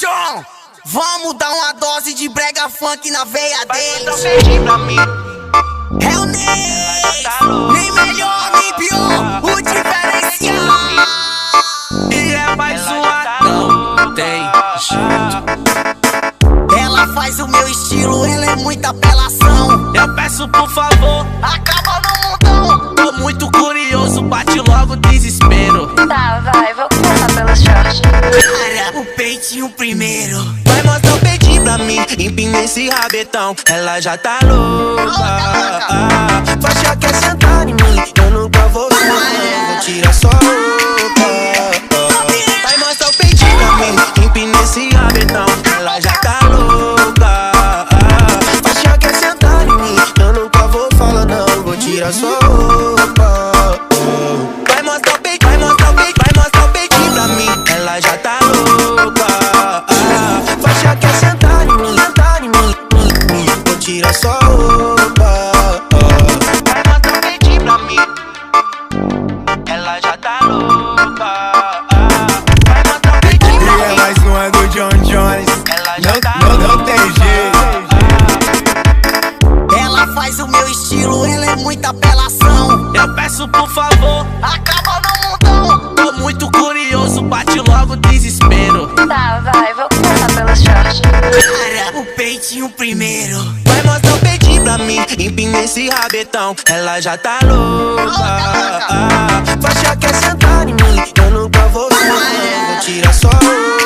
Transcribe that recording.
som. Vamos dar uma dose de brega funk na veia deles. É o Ney, nem melhor nem pior, o diferencial. E é mais uma, não tem jeito. Ela faz o meu estilo, ela é muita apelação. Eu peço por favor, acaba no mundão. tô muito curioso, bate logo o desespero. Tá, vai, vou começar pelos shorts. Cara, o peitinho primeiro. Vai mostrar o peitinho pra mim, empina esse rabetão. Ela já tá louca. Faixa quer sentar em mim, eu nunca vou ver. Vou tirar só a roupa. Vai mostrar o peitinho pra mim, empina esse rabetão. Ela já tá louca. Faixa quer sentar em mim, eu nunca vou falar não. Vou tirar só a roupa. Vai mostrar o peitinho, vai mostrar o peitinho, vai mostrar o peitinho pra mim. Ela já tá louca. Faixa quer sentar em mim, vou tirar só a roupa. Vai mostrar o peitinho pra mim. Ela já tá louca. Vai mostrar o peitinho pra mim. E é mais uma do John Jones. Ela já tá Não tem jeito. Ela faz o meu estilo, ela é muita apelação. Eu peço por favor, acaba no mundão. tô muito curioso, bate logo o desespero. Tá, vai, vou começar pelos shorts. Cara, o peitinho primeiro. Vai mostrar o peitinho pra mim, empina esse rabetão. Ela já tá louca. Faixa quer sentar em mim, eu nunca vou ver. Vou tirar só